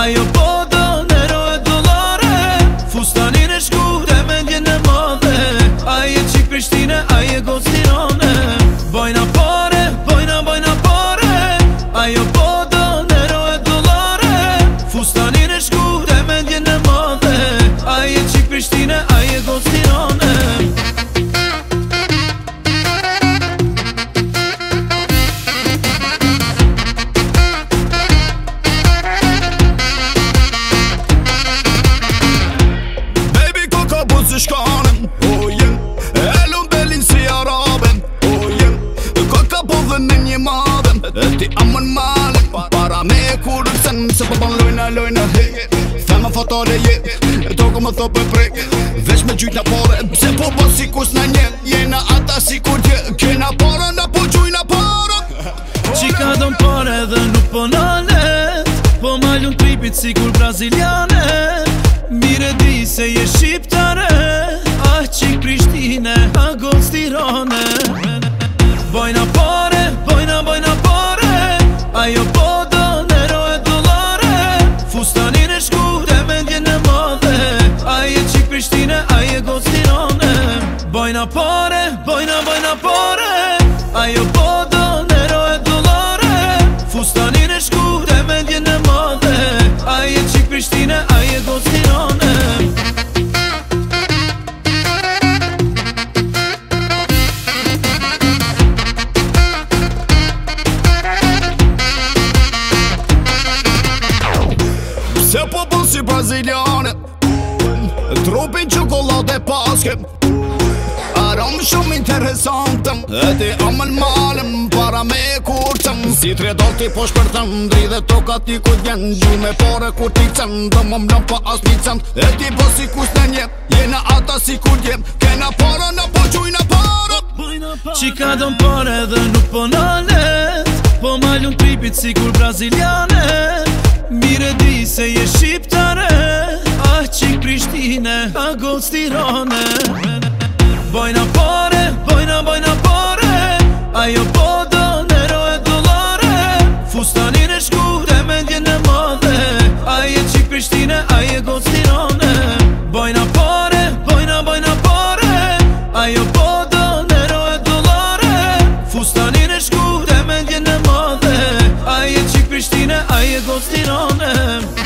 Ajo po do nero e dolare, fustanin e shkur e mendjen e madhe. Aje qik Prishtine, aje goc Tirane. Bojna pare, bojna pare. Ajo po do nero e dolare, fustanin e shkur e mendjen e madhe. Aje qik Prishtine, aje goc Tirane. Si shkanem, oh jem E lun belin si araben, oh jem Koka po dhe në një madhem E ti amën malen Para me e kurën sen Se po ban lojna hege Fema fatale je E toko më thope prek Vesh me gjujt në pare Se po ban si kus në nje Jena ata si kur tje Kena para na po gjujna para Qika don pare dhe nuk po nalet Po malun tripit si kur braziliane Mire di se je shqiptare Ah qik Prishtine, ah goc Tirane. Bojna pare, bojna pare. Ajo po do nero e dolare, fustanin e shkur e mendjen e madhe. Aje qik Prishtine, aje goc Tirane. Bojna pare, bojna pare. Ajo po do nero e dolare, fustanin e shkur e mendjen e madhe. Aje qik Prishtine, aje goc Tirane. Se po bën si braziliane Trupin qokolade paske Arom shumë interesantëm E ti amën malëm Para me e kurcëm Si tre dorti po shpërtëm Dridhe toka ti ku djen Gjume pare kur ti cëm Dë më mlëm pa as një cëm E ti po si kus në nje Jena ata si kur djem Kena para na po gjujna para Qika don pare dhe nuk po nalet Po malun tripit si kur braziliane Mire di se je shqiptare Ah qik Prishtine, ah goc Tirane. Bojna pare, bojna pare. Ajo po do nero e dolare, fustanin e shkur e mendjen e madhe. Aje qik Prishtine, aje goc Tirane. Bojna pare, bojna pare. Ajo po do nero e dolare, fustanin e shkur e mendjen e madhe. Aje qik Prishtine, aje goc Tirane.